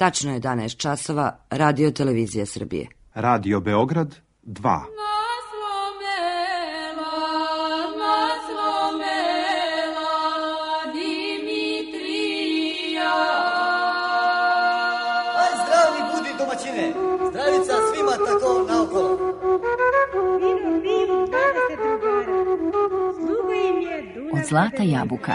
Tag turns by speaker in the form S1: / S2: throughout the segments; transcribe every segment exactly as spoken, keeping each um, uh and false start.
S1: Tačno je jedanaest časova, Radio Televizija Srbije.
S2: Radio Beograd dva.
S3: Zdravica svima tako naokolo.
S4: Od zlata jabuka.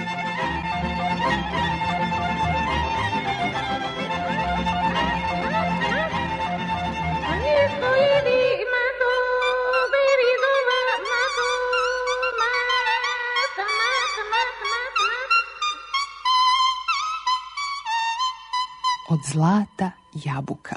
S4: Od zlata jabuka.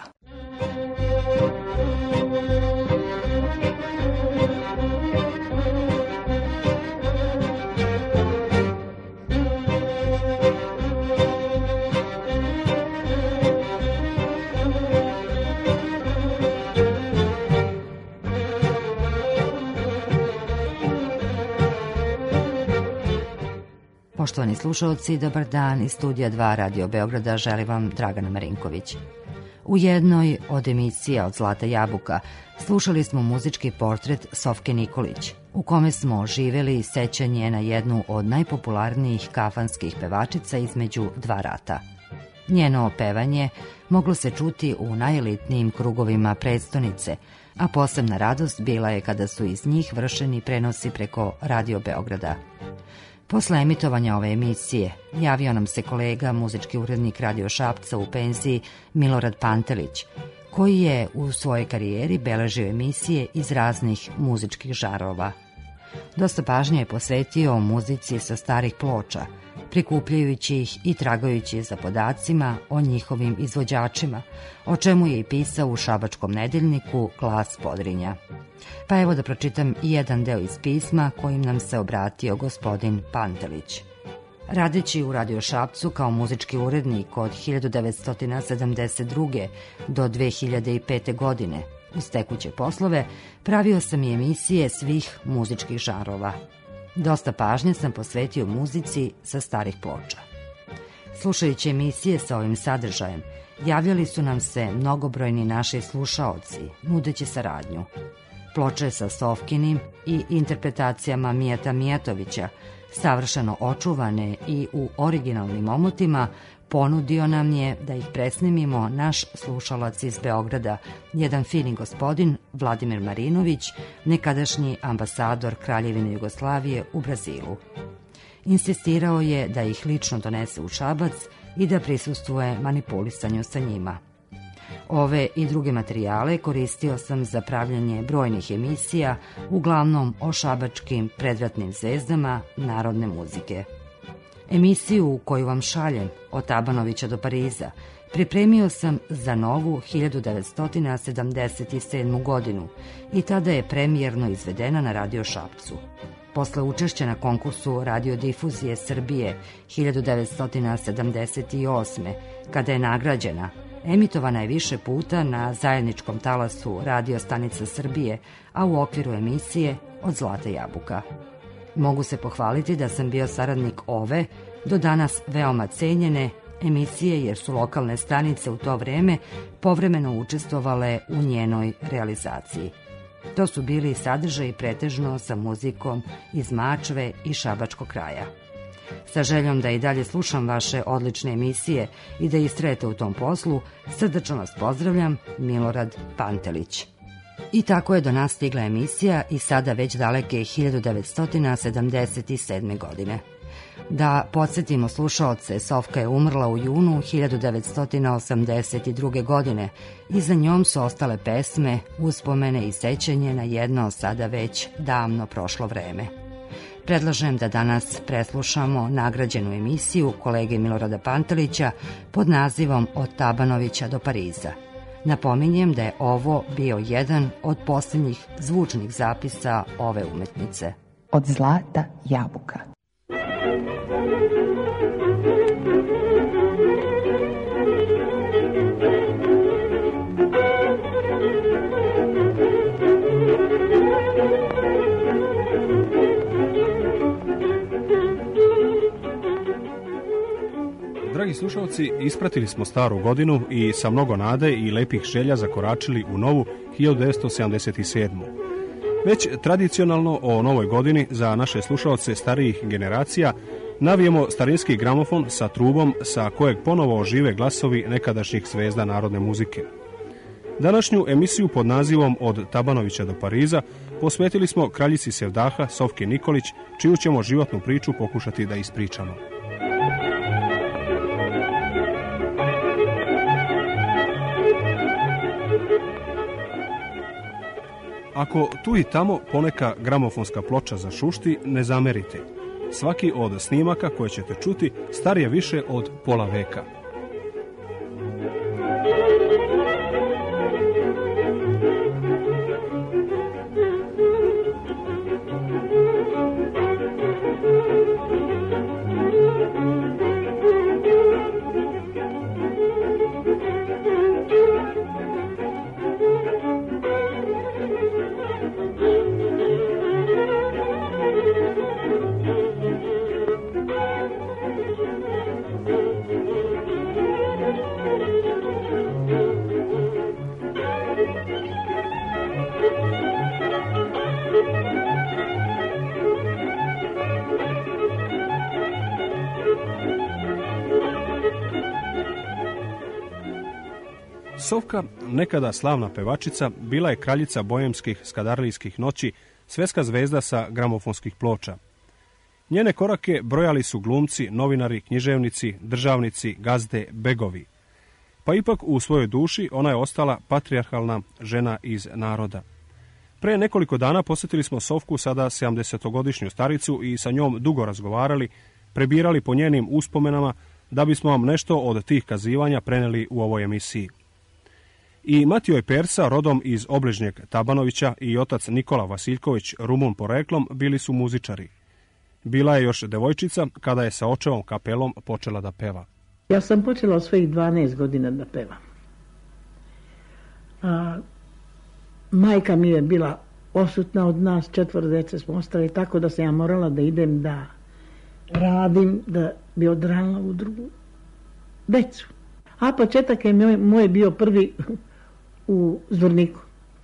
S1: Poštovani slušalci, dobar dan. Iz studija dva Radio Beograda želi vam Dragana Marinković. U jednoj od emisija Od zlata jabuka slušali smo muzički portret Sofke Nikolić, u kome smo živeli sećanje na jednu od najpopularnijih kafanskih pevačica između dva rata. Njeno pevanje moglo se čuti u najelitnijim krugovima prestonice, a posebna radost bila je kada su iz njih vršeni prenosi preko Radio Beograda. Posle emitovanja ove emisije javio nam se kolega, muzički urednik Radio Šapca u penziji Milorad Pantelić, koji je u svojoj karijeri beležio emisije iz raznih muzičkih žarova. Dosta pažnje je posvetio muzici sa starih ploča, prikupljajući ih i tragajući za podacima o njihovim izvođačima, o čemu je i pisao u šabačkom nedeljniku Glas Podrinja. Pa evo da pročitam i jedan deo iz pisma kojim nam se obratio gospodin Pantelić. Radeći u Radio Šapcu kao muzički urednik od hiljadu devetsto sedamdeset druge do dve hiljade pete. godine, uz tekuće poslove, pravio sam i emisije svih muzičkih žarova. Dosta pažnje sam posvetio muzici sa starih ploča. Slušajući emisije sa ovim sadržajem, javljali su nam se mnogobrojni naši slušaoci, nudeći saradnju. Ploče sa Sofkinim i interpretacijama Mijata Mijatovića, savršeno očuvane i u originalnim omotima, ponudio nam je da ih presnimimo naš slušalac iz Beograda, jedan fini gospodin Vladimir Marinović, nekadašnji ambasador Kraljevine Jugoslavije u Brazilu. Insistirao je da ih lično donese u Šabac i da prisustvuje manipulisanju sa njima. Ove i druge materijale koristio sam za pravljanje brojnih emisija, uglavnom o šabačkim predratnim zvezdama narodne muzike. Emisiju u koju vam šaljem, od Tabanovića do Pariza, pripremio sam za novu hiljadu devetsto sedamdeset sedmu. godinu i tada je premijerno izvedena na Radio Šapcu. Posle učešća na konkursu radiodifuzije Srbije hiljadu devetsto sedamdeset osme. kada je nagrađena, emitovana je više puta na zajedničkom talasu Radio stanica Srbije, a u okviru emisije Od zlata jabuka. Mogu se pohvaliti da sam bio saradnik ove, do danas veoma cenjene, emisije jer su lokalne stanice u to vreme povremeno učestvovale u njenoj realizaciji. To su bili sadržaji pretežno sa muzikom iz Mačve i šabačkog kraja. Sa željom da i dalje slušam vaše odlične emisije i da istrajete u tom poslu, srdačno vas pozdravljam, Milorad Pantelić. I tako je do nas stigla emisija i sada već daleke hiljadu devetsto sedamdeset sedme. godine. Da podsjetimo slušaoce, Sofka je umrla u junu hiljadu devetsto osamdeset druge. godine i za njom su ostale pesme, uspomene i sećanje na jedno sada već davno prošlo vreme. Predlažem da danas preslušamo nagrađenu emisiju kolege Milorada Pantelića pod nazivom Od Tabanovića do Pariza. Napominjem da je ovo bio jedan od posljednjih zvučnih zapisa ove umetnice.
S4: Od zlata jabuka.
S2: Dragi
S5: slušalci, ispratili smo staru godinu i sa mnogo nade i lepih želja zakoračili u novu hiljadu devetsto sedamdeset sedmu. Već tradicionalno o novoj godini za naše slušalce starijih generacija navijemo starinski gramofon sa trubom sa kojeg ponovo ožive glasovi nekadašnjih zvezda narodne muzike. Današnju emisiju pod nazivom Od Tabanovića do Pariza posvetili smo kraljici sevdaha Sofki Nikolić, čiju ćemo životnu priču pokušati da ispričamo. Ako tu i tamo poneka gramofonska ploča zašušti, ne zamerite. Svaki od snimaka koje ćete čuti star je više od pola veka. Sofka, nekada slavna pevačica, bila je kraljica bojemskih skadarlijskih noći, svjetska zvezda sa gramofonskih ploča. Njene korake brojali su glumci, novinari, književnici, državnici, gazde, begovi. Pa ipak u svojoj duši ona je ostala patrijarhalna žena iz naroda. Pre nekoliko dana posjetili smo Sofku, sada sedamdesetogodišnju staricu, i sa njom dugo razgovarali, prebirali po njenim uspomenama, da bismo vam nešto od tih kazivanja preneli u ovoj emisiji. I Matijoj Persa, rodom iz obližnjeg Tabanovića, i otac Nikola Vasiljković, Rumun poreklom, bili su muzičari. Bila je još devojčica kada je sa očevom kapelom počela da peva.
S6: Ja sam počela od svojih dvanaest godina da pevam. A, majka mi je bila osutna od nas, četvoro dece smo ostali, tako da sam ja morala da idem da radim, da bi odranila u drugu decu. A početak je moj, moj bio prvi u Zvorniku.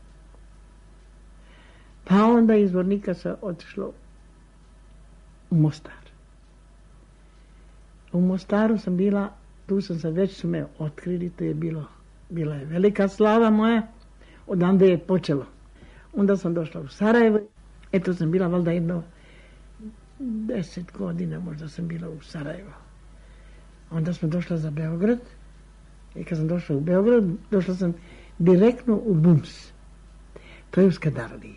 S6: Pa onda iz Zvornika se otišlo u Mostar. U Mostaru sam bila, tu sam se već su me otkrili, to je bilo, bila je velika slava moja, odande je počelo. Onda sam došla u Sarajevo, eto sam bila valjda jedno deset godina, možda sam bila u Sarajevo. Onda smo došla za Beograd, i kad sam došla u Beograd, došla sam direktno u Bums. To je u Skadarliji.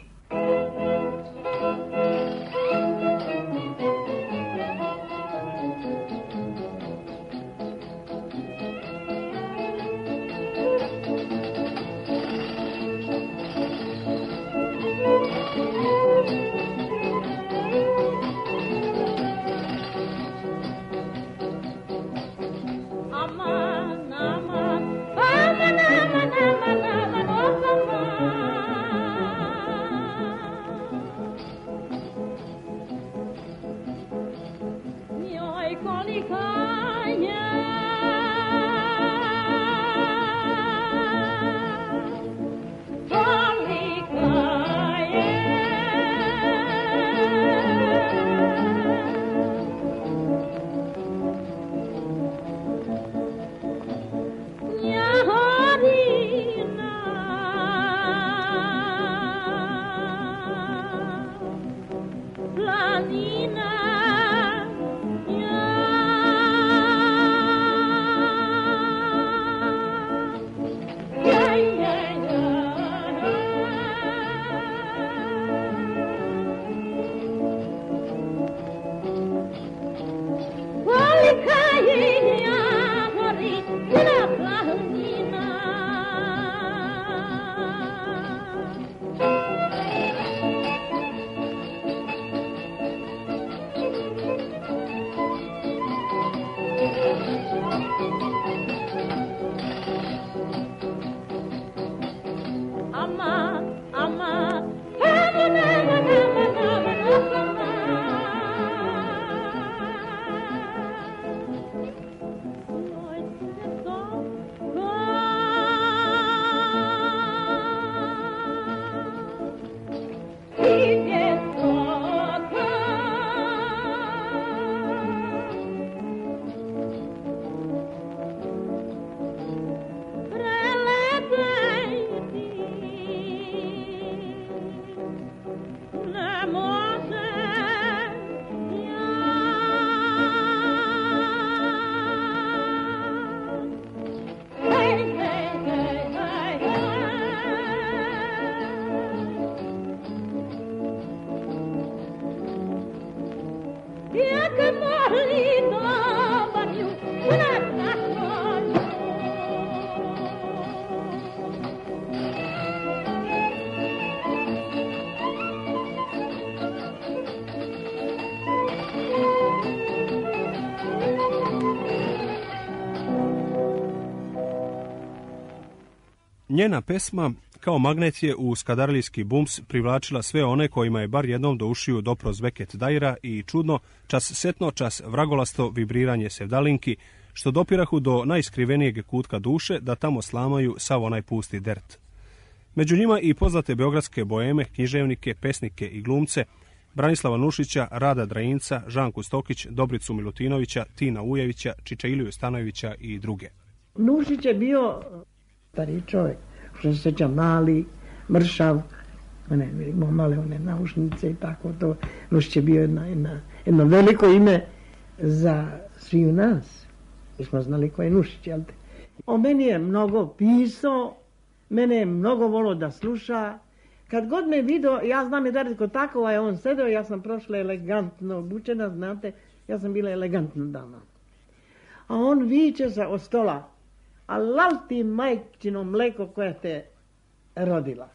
S5: Njena pesma kao magnet je u skadarlijski bums privlačila sve one kojima je bar jednom do ušiju dopro zveket dajra i čudno, čas setno, čas vragolasto vibriranje sevdalinki, što dopirahu do najskrivenijeg kutka duše da tamo slamaju sav onaj pusti dert. Među njima i poznate beogradske boeme, književnike, pesnike i glumce, Branislava Nušića, Rada Drajinca, Žanku Stokić, Dobricu Milutinovića, Tina Ujevića, Čiča Iliju Stanojevića i druge.
S6: Nušić je bio stari čovjek, što se sjeća mali, mršav, one, imao male one naušnice i tako to. Nušić je bio jedna, jedna, jedno veliko ime za svi u nas. Mi smo znali ko je Nušić, jel te? O meni je mnogo pisao, mene je mnogo volio da sluša. Kad god me vidio, ja znam je da redko tako, je on sedeo, ja sam prošla elegantno obučena, znate, ja sam bila elegantna dama. A on viče se od stola, a lal ti majčino mleko koja te rodila.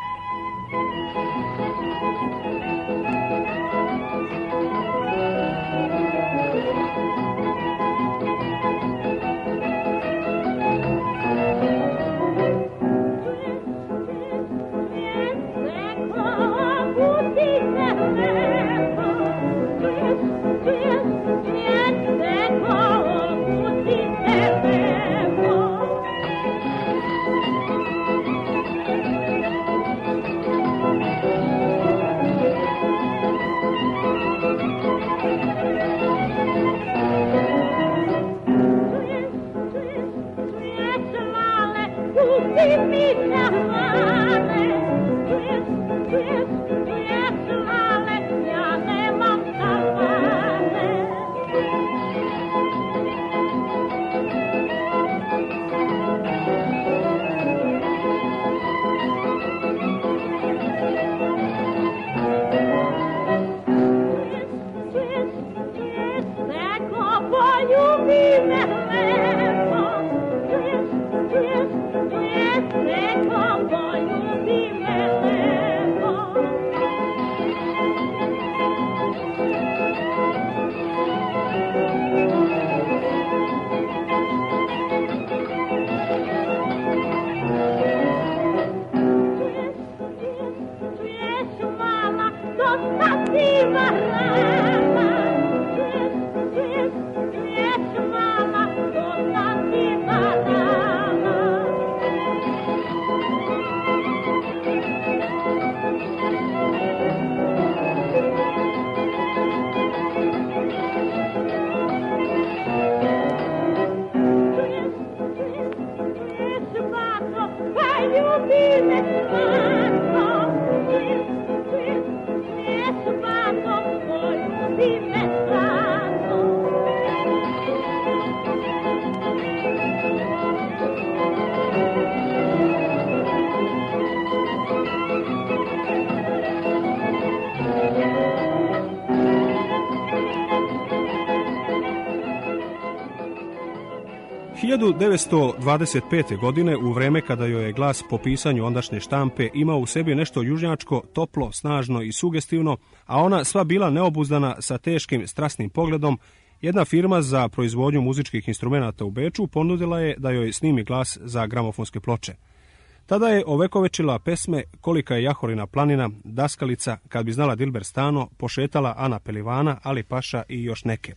S5: hiljadu devetsto dvadeset pete. godine, u vreme kada joj je glas po pisanju ondašnje štampe imao u sebi nešto južnjačko, toplo, snažno i sugestivno, a ona sva bila neobuzdana sa teškim, strasnim pogledom, jedna firma za proizvodnju muzičkih instrumenata u Beču ponudila je da joj snimi glas za gramofonske ploče. Tada je ovekovečila pesme Kolika je Jahorina planina, Daskalica, Kad bi znala Dilber Stano, Pošetala Ana Pelivana, Ali Paša i još neke.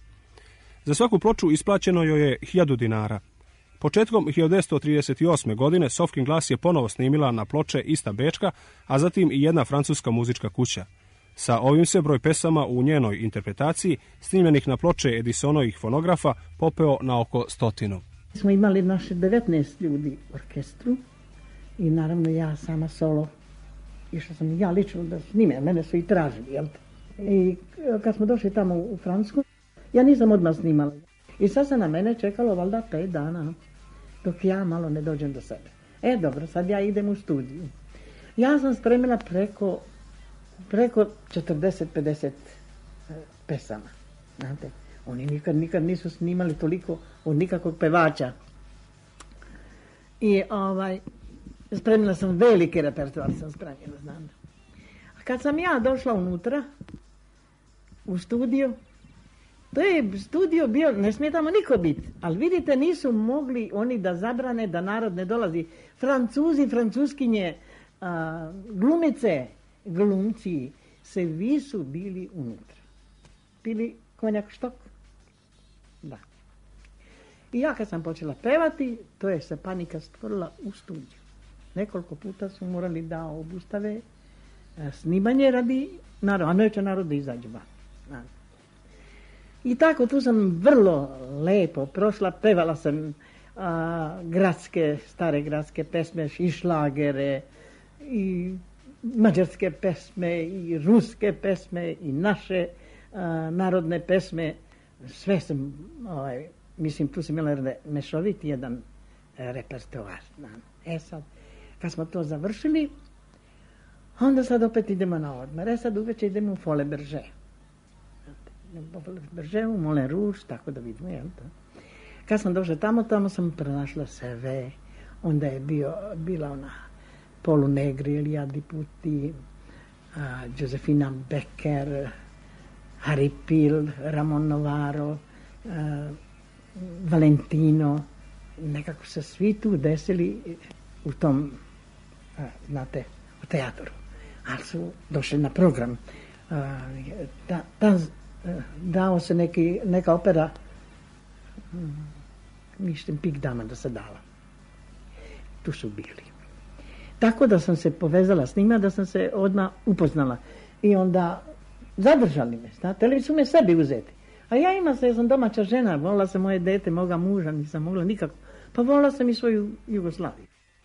S5: Za svaku ploču isplaćeno joj je hiljadu dinara. Početkom hiljadu devetsto trideset osme. godine Sofkin glas je ponovo snimila na ploče ista Bečka, a zatim i jedna francuska muzička kuća. Sa ovim se broj pesama u njenoj interpretaciji, snimljenih na ploče Edisonovih fonografa, popeo na oko stotinu.
S6: Smo imali naše devetnaest ljudi u orkestru i naravno ja sama solo. Išla sam ja lično da snime, mene su i tražili, jel te? I kad smo došli tamo u Francusku, ja nisam odmah snimala. I sad se na mene čekalo valjda pet dana, dok ja malo ne dođem do sebe. E, dobro, sad ja idem u studiju. Ja sam spremila preko, preko četrdeset do pedeset pesama. Znate, oni nikad, nikad nisu snimali toliko od nikakvog pevača. I ovaj, spremila sam veliki repertoar, sam spremila, znam. A kad sam ja došla unutra, u studiju, To je studio bio, ne smije tamo niko biti, ali vidite nisu mogli oni da zabrane da narod ne dolazi. Francuzi, francuskinje, a, glumice, glumci, svi su bili unutra. Pili konjak štok. Da. I ja kad sam počela pevati, to je se panika stvorila u studiju. Nekoliko puta su morali da obustave a, snimanje radi narod, a neće narod da izađe van. I tako tu sam vrlo lepo prošla, pevala sam a, gradske, stare gradske pesme, i šlagere, i mađarske pesme, i ruske pesme, i naše a, narodne pesme. Sve sam, ovaj, mislim, tu sam imala mešoviti jedan e, repertoar. E sad, kad smo to završili, onda sad opet idemo na odmor. E sad uveče idemo u Fole Berže. Berže, u Moulin Rouge, tako da vidimo, jel to? Kad sam došla tamo, tamo sam pronašla sve. Onda je bio, bila ona Polu Negri, Elia Diputi, a, Josefina Becker, Harry Pil, Ramon Novaro, a, Valentino. Nekako se svi tu desili u tom, a, znate, u teatru. Ali su došli na program. A, ta, ta, dao se neki, neka opera, mislim, Pik dama da se dala. Tu su bili. Tako da sam se povezala s njima, da sam se odmah upoznala. I onda zadržali me, znate, li su me sebi uzeti. A ja ima se, ja sam domaća žena, volila sam moje dete, moga muža, nisam mogla nikako. Pa volila sam i svoju Jugoslaviju.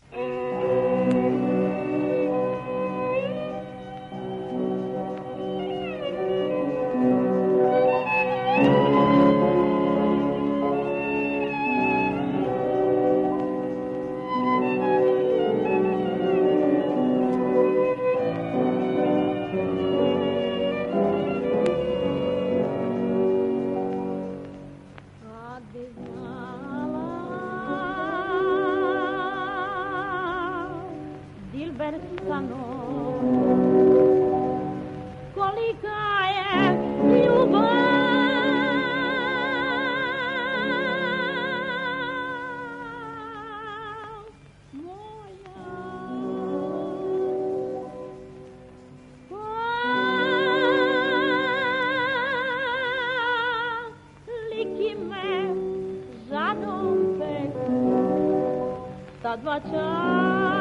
S7: Dva čarna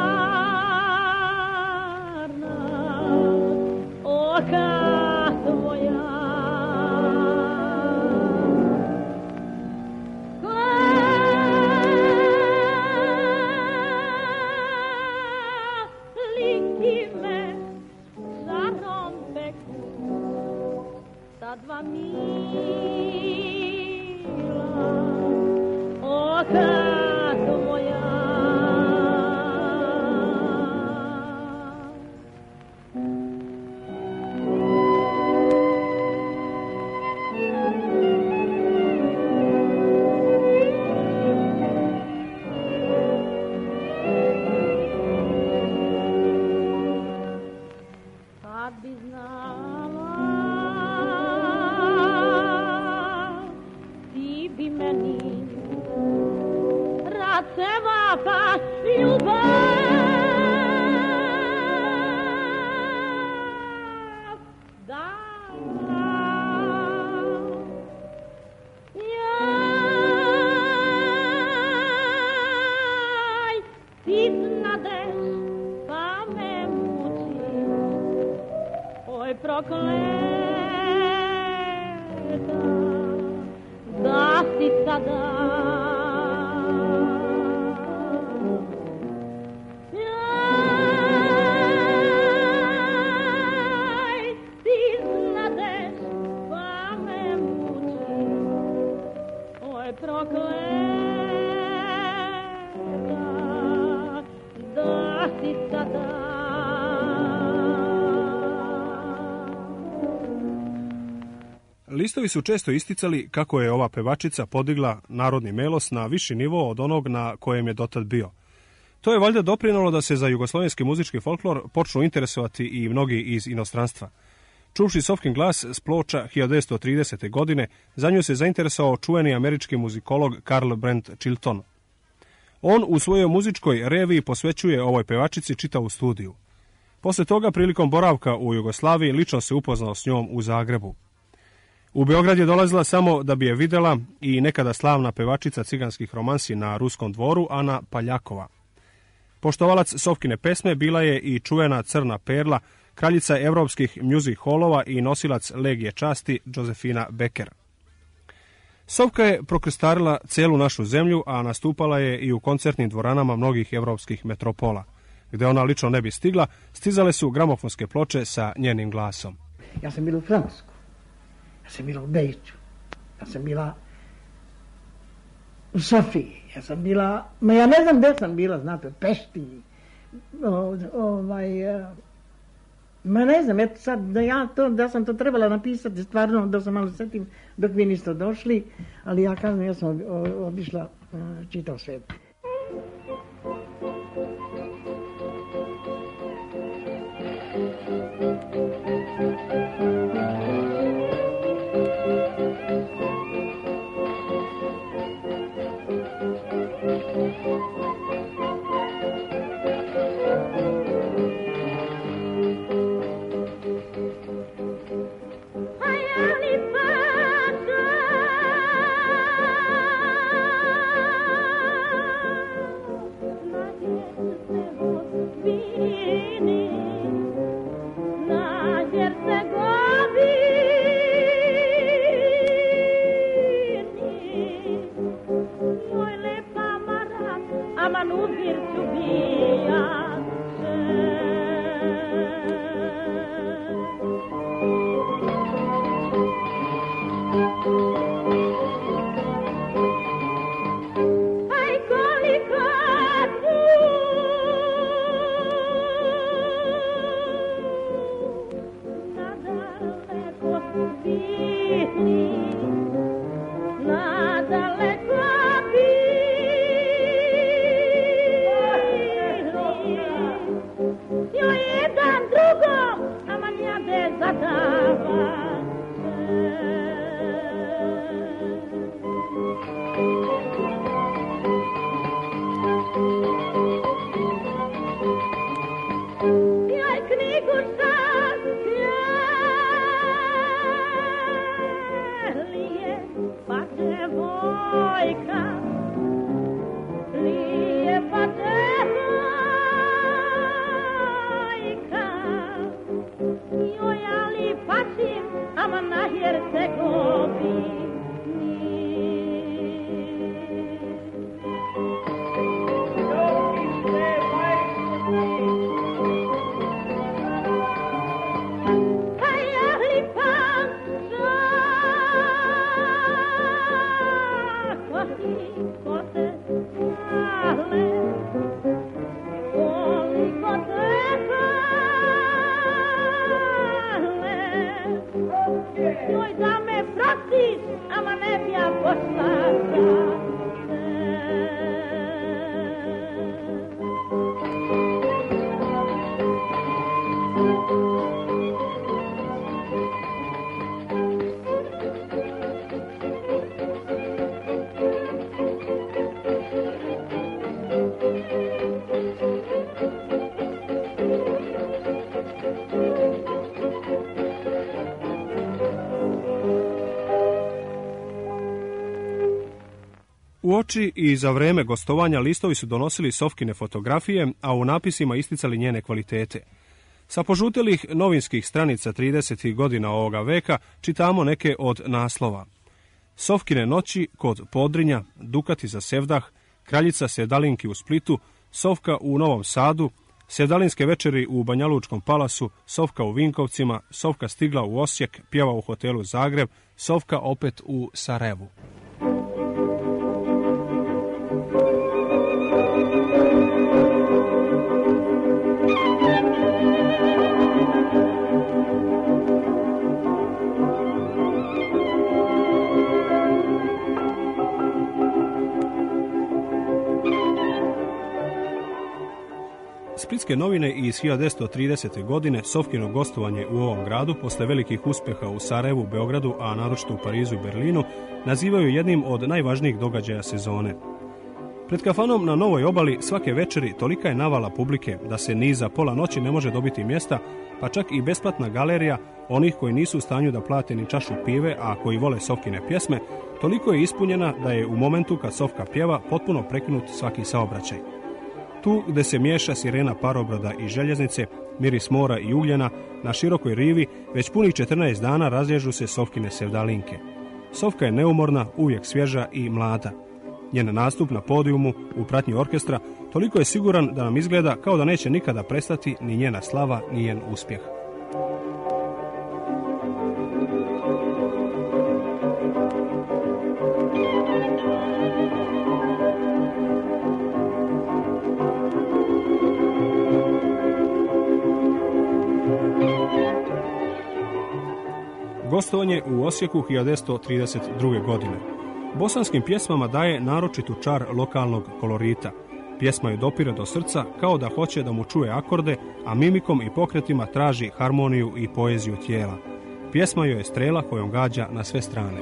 S7: oka tvoja, liki me žarom peku, ta dva mila oka tvoja.
S5: Listovi su često isticali kako je ova pevačica podigla narodni melos na viši nivo od onog na kojem je dotad bio. To je valjda doprinalo da se za jugoslovenski muzički folklor počnu interesovati i mnogi iz inostranstva. Čuvši Sofkin glas s Ploča hiljadu devetsto tridesete. godine, za nju se zainteresovao čuveni američki muzikolog Karl Brent Chilton. On u svojoj muzičkoj reviji posvećuje ovoj pevačici čitavu studiju. Posle toga, prilikom boravka u Jugoslaviji, lično se upoznao s njom u Zagrebu. U Beograd je dolazila samo da bi je videla i nekada slavna pevačica ciganskih romansi na Ruskom dvoru, Ana Paljakova. Poštovalac Sofkine pesme bila je i čuvena Crna Perla, kraljica evropskih music hallova i nosilac legije časti Josefina Becker. Sofka je prokrstarila celu našu zemlju, a nastupala je i u koncertnim dvoranama mnogih evropskih metropola. Gde ona lično ne bi stigla, stizale su gramofonske ploče sa njenim glasom.
S6: Ja sam bila u Francusku, ja sam bila u Bejču, ja sam bila u Sofiji, ja sam bila, ma ja ne znam gde sam bila, znate, Pešti, o, ovaj, ma ne znam, eto sad, da ja to, da sam to trebala napisati, stvarno, da sam malo setim dok vi niste došli, ali ja kažem, ja sam obišla čitav svijet.
S5: Uoči i za vreme gostovanja listovi su donosili Sofkine fotografije, a u napisima isticali njene kvalitete. Sa požutelih novinskih stranica tridesetih godina ovoga veka čitamo neke od naslova. Sofkine noći kod Podrinja, Dukati za Sevdah, Kraljica Sevdalinki u Splitu, Sofka u Novom Sadu, Sevdalinske večeri u Banjalučkom palasu, Sofka u Vinkovcima, Sofka stigla u Osijek, pjeva u hotelu Zagreb, Sofka opet u Sarajevu. Splitske novine iz hiljadu devetsto tridesete. godine Sofkino gostovanje u ovom gradu posle velikih uspjeha u Sarajevu, Beogradu, a naročito u Parizu i Berlinu, nazivaju jednim od najvažnijih događaja sezone. Pred kafanom na Novoj obali svake večeri tolika je navala publike da se ni za pola noći ne može dobiti mjesta, pa čak i besplatna galerija onih koji nisu u stanju da plate ni čašu pive, a koji vole Sofkine pjesme, toliko je ispunjena da je u momentu kad Sofka pjeva potpuno prekinut svaki saobraćaj. Tu gde se miješa sirena parobroda i željeznice, miris mora i ugljena, na širokoj rivi već punih četrnaest dana razlježu se Sofkine sevdalinke. Sofka je neumorna, uvijek svježa i mlada. Njen nastup na podijumu u pratnji orkestra toliko je siguran da nam izgleda kao da neće nikada prestati ni njena slava, ni njen uspjeh. Gostovanje u Osijeku hiljadu devetsto trideset druge. godine. Bosanskim pjesmama daje naročitu čar lokalnog kolorita. Pjesma ju dopire do srca kao da hoće da mu čuje akorde, a mimikom i pokretima traži harmoniju i poeziju tijela. Pjesma joj je strela kojom gađa na sve strane.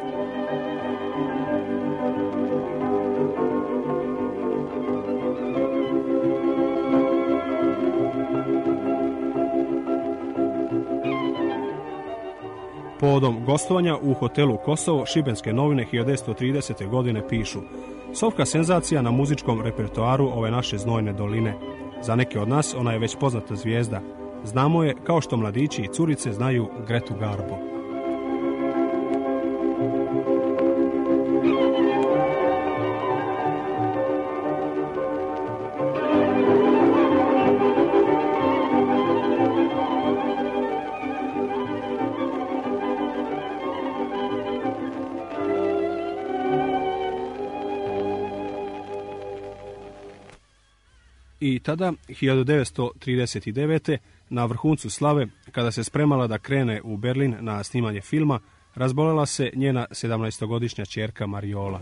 S5: Povodom gostovanja u hotelu Kosovo, Šibenske novine hiljadu devetsto tridesete. godine pišu: Sofka senzacija na muzičkom repertoaru ove naše znojne doline. Za neke od nas ona je već poznata zvijezda. Znamo je kao što mladići i curice znaju Gretu Garbo. I tada, hiljadu devetsto trideset devete. na vrhuncu slave, kada se spremala da krene u Berlin na snimanje filma, razbolela se njena sedamnaestogodišnja ćerka Mariola.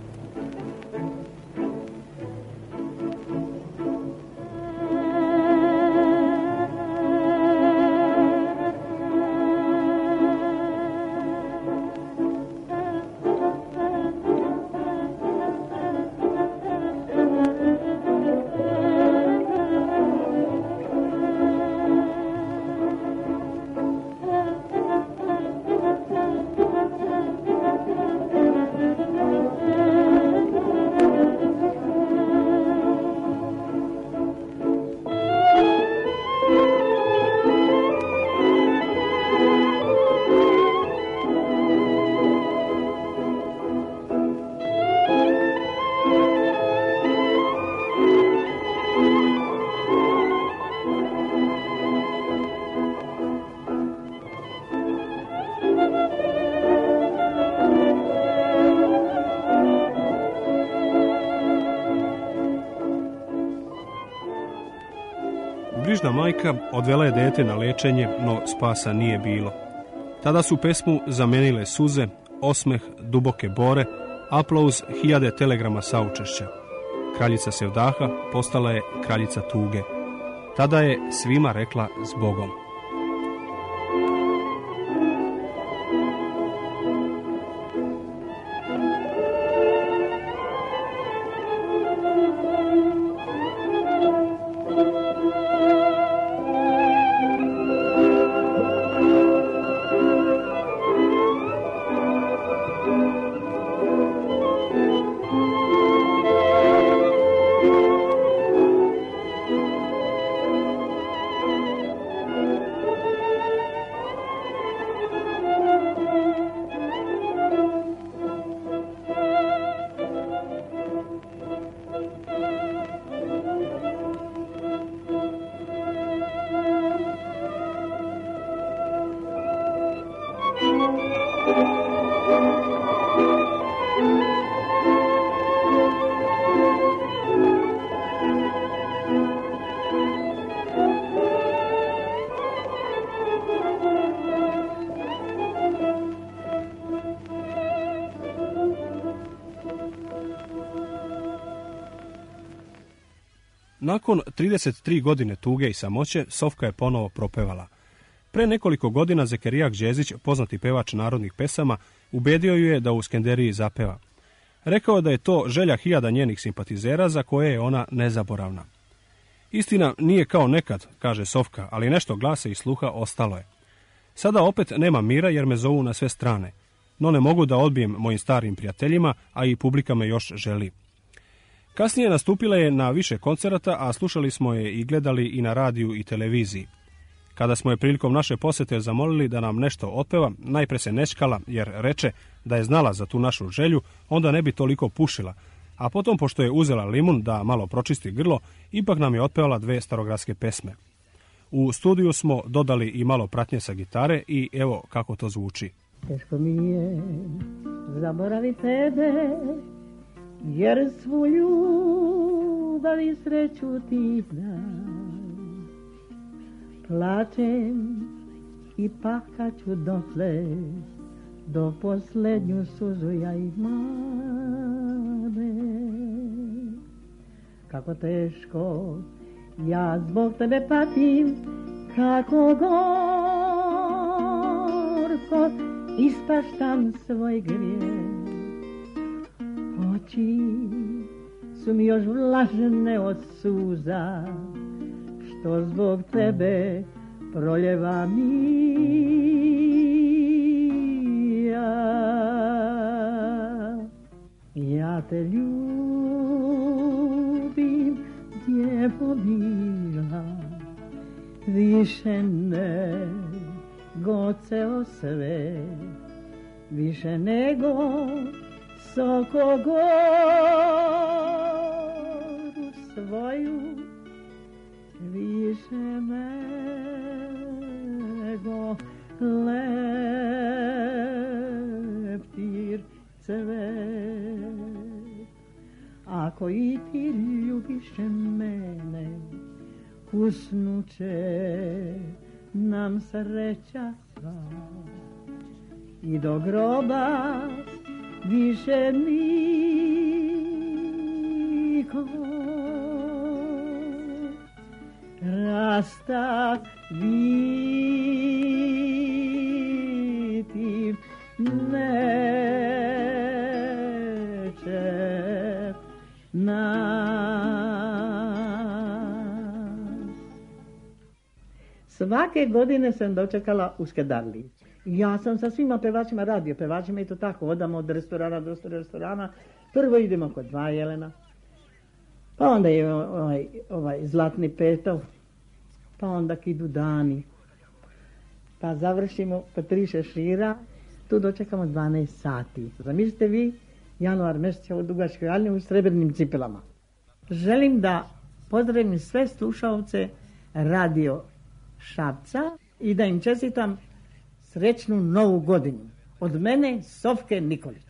S5: Brižna majka odvela je dete na lečenje, no spasa nije bilo. Tada su pesmu zamenile suze, osmeh, duboke bore, aplauz hiljade telegrama saučešća. Kraljica Sevdaha postala je kraljica tuge. Tada je svima rekla zbogom. Nakon trideset tri godine tuge i samoće, Sofka je ponovo propevala. Pre nekoliko godina Zekerijah Đezić, poznati pevač narodnih pesama, ubedio ju je da u Skenderiji zapeva. Rekao da je to želja hiljada njenih simpatizera za koje je ona nezaboravna. Istina nije kao nekad, kaže Sofka, ali nešto glasa i sluha ostalo je. Sada opet nema mira jer me zovu na sve strane, no ne mogu da odbijem mojim starim prijateljima, a i publika me još želi. Kasnije nastupila je na više koncerata, a slušali smo je i gledali i na radiju i televiziji. Kada smo je prilikom naše posete zamolili da nam nešto otpeva, najpre se nečkala jer reče da je znala za tu našu želju, onda ne bi toliko pušila, a potom pošto je uzela limun da malo pročisti grlo, ipak nam je otpevala dve starogradske pesme. U studiju smo dodali i malo pratnje sa gitare i evo kako to zvuči.
S6: Teško mi je zaboraviti tebe, jer svu ljubav i sreću ti znam. Plačem i pakaću dotle, do posljednju suzu ja imam. Kako teško ja zbog tebe patim, kako gorko ispaštam svoj grijeh. Oči su mi još vlažne od suza, što zbog tebe proljeva mi ja. Ja te ljubim, djevo mila, više nego ceo sve, više nego Sokogoru svoju, više nego leptir cvet. Ako i ti ljubiš mene, usnuće nam sreća sva i do groba više niko rastaviti neće nas. Svake godine sam dočekala u Skedarliji. Ja sam sa svima pevačima, radio pevačima i to tako, odamo od restorana do restorana. Prvo idemo kod dva Jelena, pa onda je ovaj, ovaj Zlatni Petov, pa onda idu dani, pa završimo kod tri Šešira, tu dočekamo dvanaest sati. Zamislite vi, januar mjesec u Dugačkoj Aljini u srebrnim cipelama. Želim da pozdravim sve slušalce radio Šapca i da im čestitam srećnu novu godinu. Od mene, Sofke Nikolić.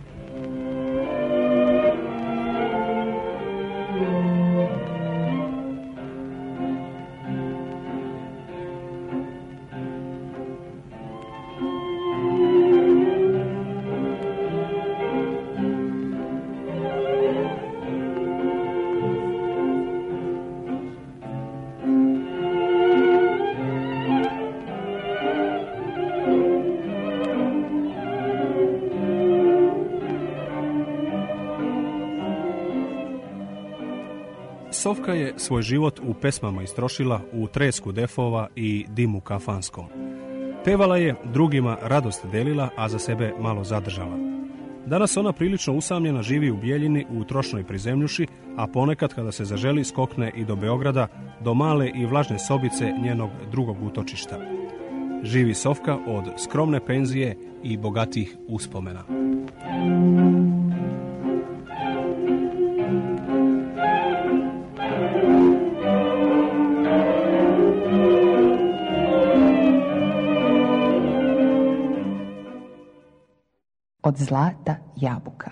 S5: Sofka je svoj život u pesmama istrošila u tresku defova i dimu kafanskom. Pevala je, drugima radost delila, a za sebe malo zadržala. Danas ona prilično usamljena živi u Bijeljini u trošnoj prizemljuši, a ponekad kada se zaželi skokne i do Beograda, do male i vlažne sobice njenog drugog utočišta. Živi Sofka od skromne penzije i bogatih uspomena.
S4: Od zlata jabuka.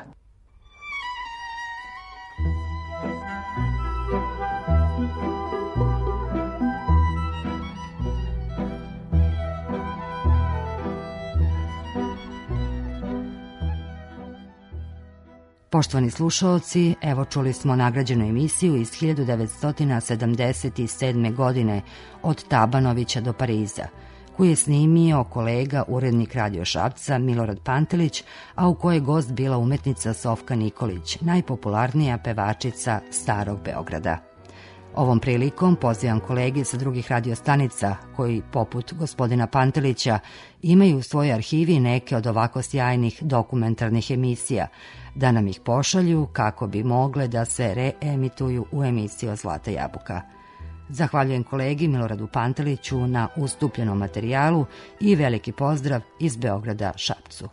S1: Poštovani slušaoci, evo čuli smo nagrađenu emisiju iz hiljadu devetsto sedamdeset sedme. godine Od Tabanovića do Pariza, koju je snimio kolega urednik Radio Šapca Milorad Pantelić, a u kojoj je gost bila umetnica Sofka Nikolić, najpopularnija pevačica Starog Beograda. Ovom prilikom pozivam kolege sa drugih radiostanica koji, poput gospodina Pantelića, imaju u svojoj arhivi neke od ovako sjajnih dokumentarnih emisija, da nam ih pošalju kako bi mogle da se reemituju u emisiji Zlata jabuka. Zahvaljujem kolegi Miloradu Panteliću na ustupljenom materijalu i veliki pozdrav iz Beograda Šapcu.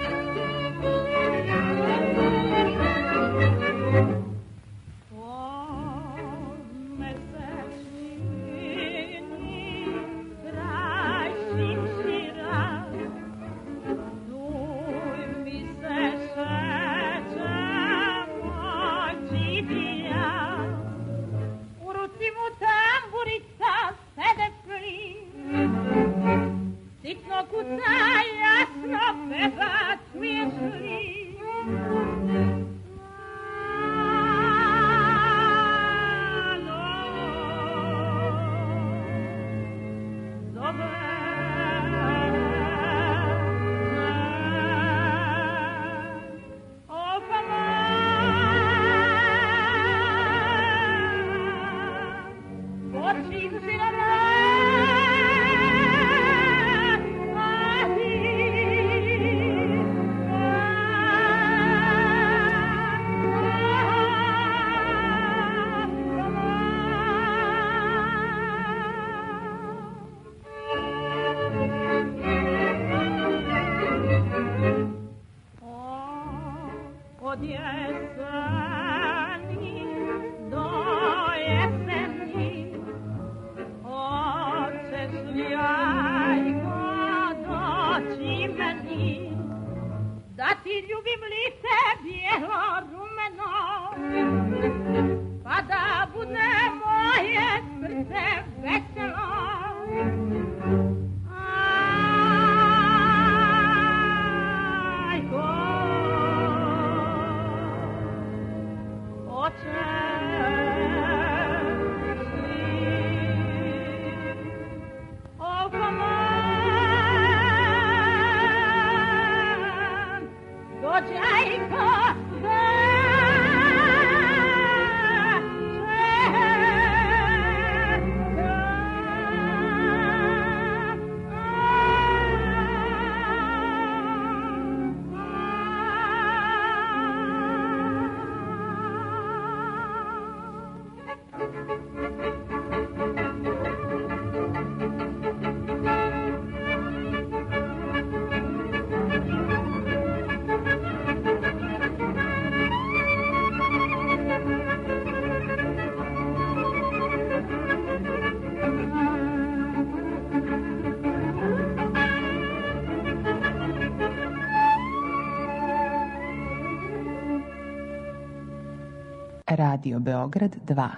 S4: Radio Beograd dva.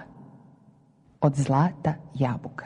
S4: Od Zlata jabuka.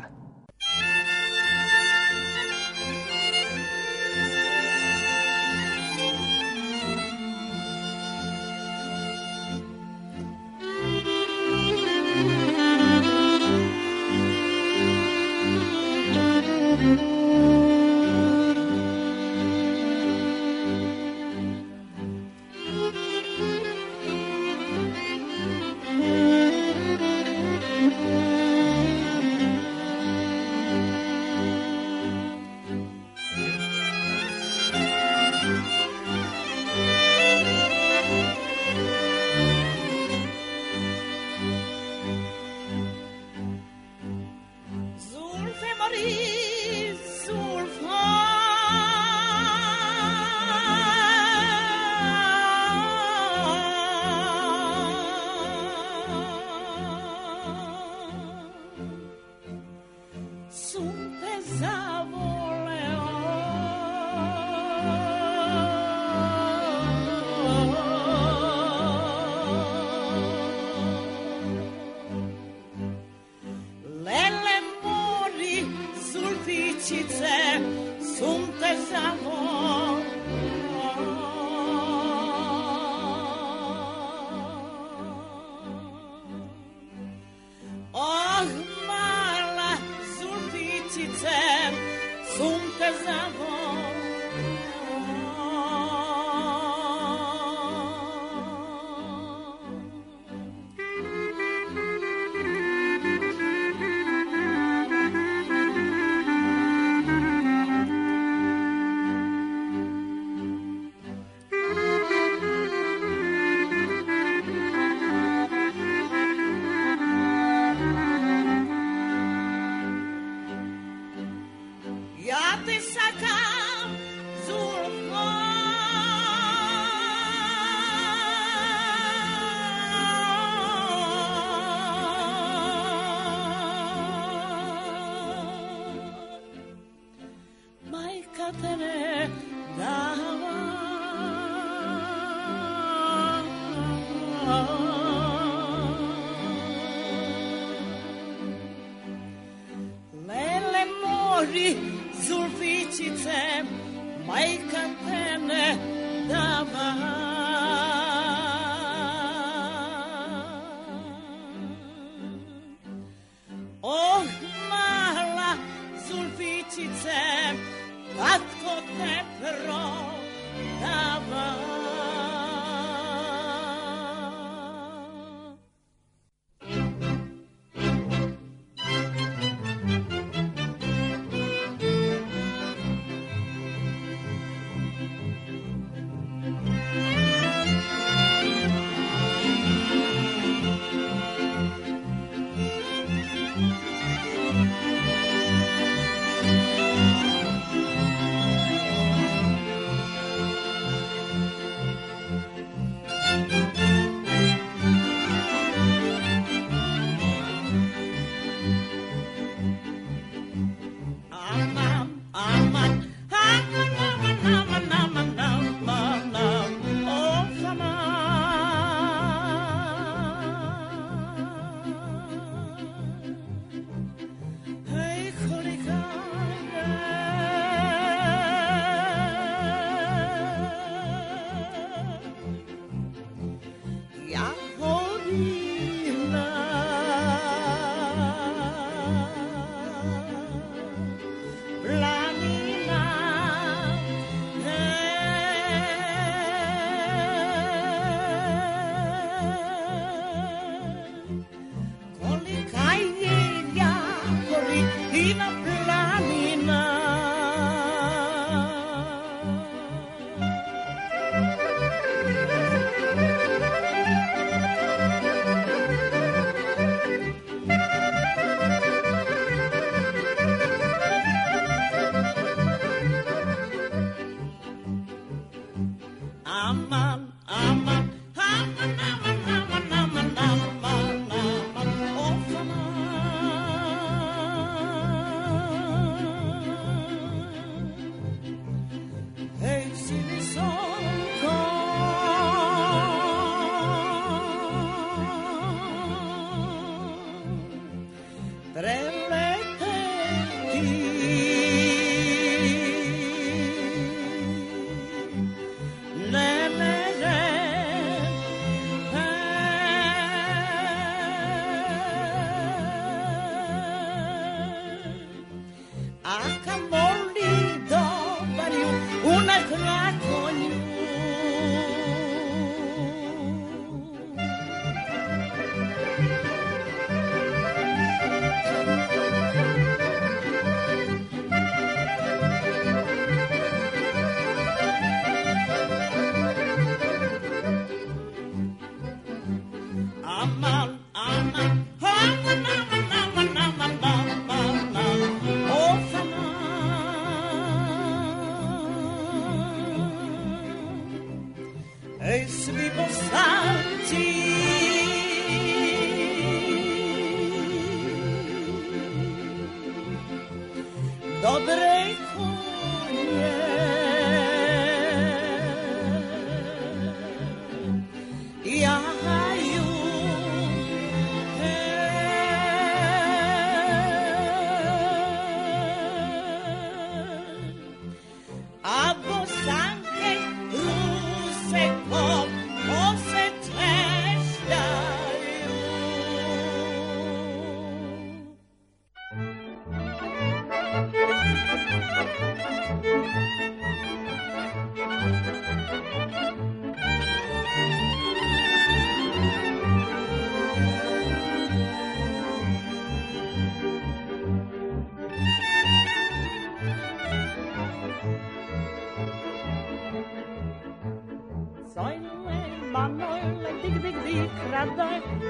S8: Sunt te samo
S7: Oh, mala Zulficice, sunce zavoj.
S8: Zulficice, majka tene dava. Oh, mala Zulficice, tatko te prodava.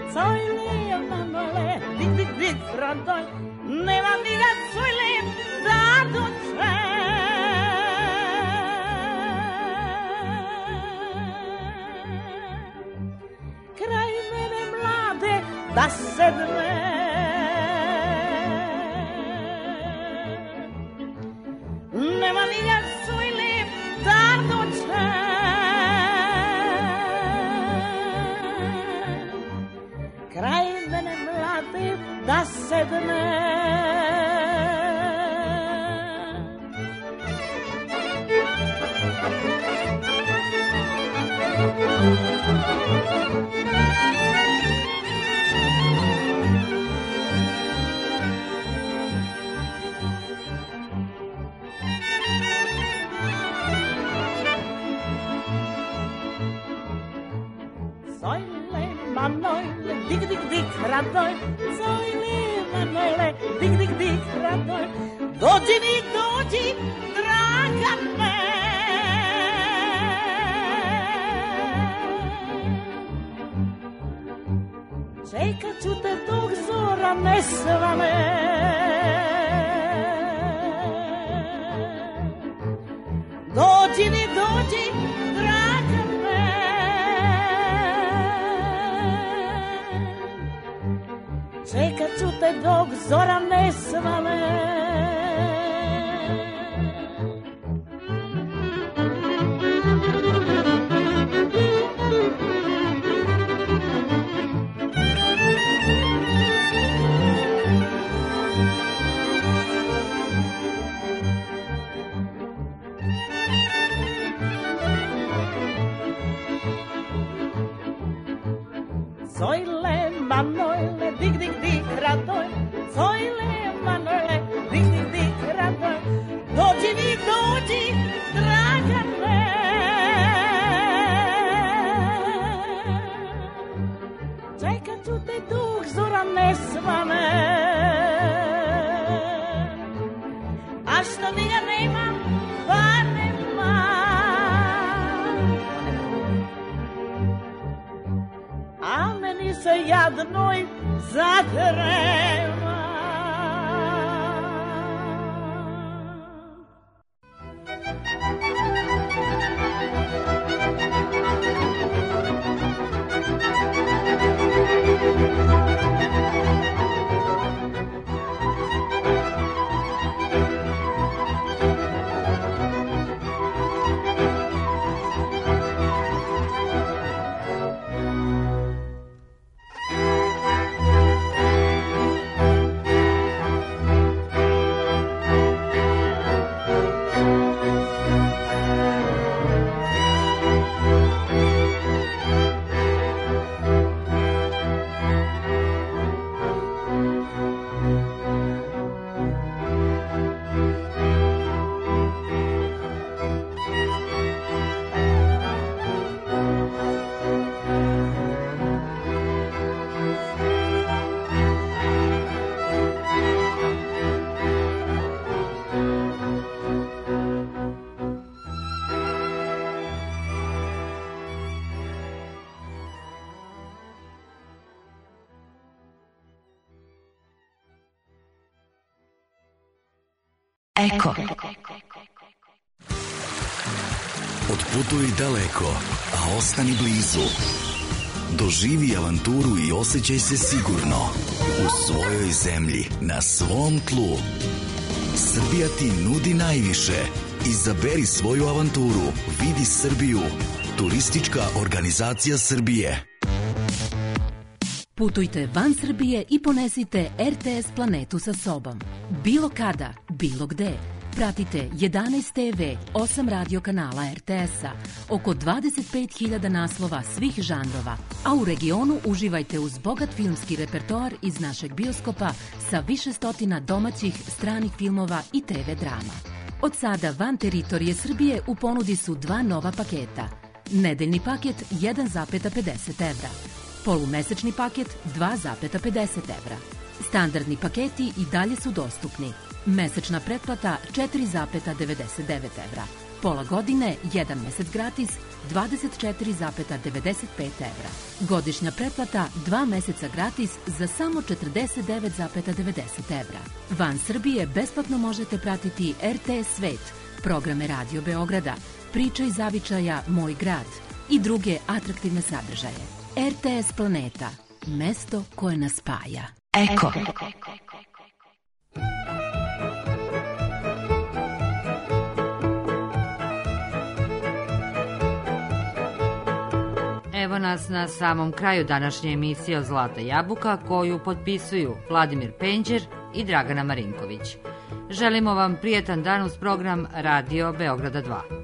S8: Zojle, Manole, dik, dik, dik, radoj, nema mi ga zojle, da dođe. Kraj mene mlade, da sedme. Nema mi ga zojle, da dođe. Kraj mene mlade da sedne. Zojle, Manole, dik, dik, dik, radoj, Zojle, Manole, dik, dik, dik, radoj, dođi mi, dođi, draga me. Čekat ću te dok zora ne svane. Dođi mi, dođi, draga me. Čekat ću te dok zora ne svane. Zojle, Manole, dik, dik, dik, radoj, Zojle, Manole, dik, dik, dik, radoj, dođi mi, dođi, draga me. Čekat ću te dok zora ne svane. A što mi ga nema, pa nema. A meni se jadnoj zagreva.
S9: Eko. Otputuj daleko, a ostani blizu. Doživi avanturu i osjećaj se sigurno u svojoj zemlji, na svom tlu. Srbija ti nudi najviše. Izaberi svoju avanturu. Vidi Srbiju. Turistička organizacija Srbije.
S10: Putujte van Srbije i ponesite R T S planetu sa sobom. Bilo kada, bilo gde. Pratite jedanaest te ve, osam radio kanala R T S-a, oko dvadeset pet hiljada naslova svih žanrova, a u regionu uživajte uz bogat filmski repertoar iz našeg bioskopa sa više stotina domaćih, stranih filmova i te ve drama. Od sada van teritorije Srbije u ponudi su dva nova paketa. Nedeljni paket jedan zarez pedeset evra. Polumesečni paket dva zarez pedeset evra. Standardni paketi i dalje su dostupni. Mesečna pretplata četiri zarez devedeset devet evra. Pola godine, jedan mesec gratis, dvadeset četiri zarez devedeset pet evra. Godišnja pretplata dva meseca gratis za samo četrdeset devet zarez devedeset evra. Van Srbije besplatno možete pratiti R T S Svet, programe Radio Beograda, Priča iz zavičaja Moj grad i druge atraktivne sadržaje. R T S Planeta, mesto koje nas spaja.
S1: Eko. Evo nas na samom kraju današnje emisije od Zlata jabuka, koju potpisuju Vladimir Penđer i Dragana Marinković. Želimo vam prijetan dan uz program Radio Beograda dva.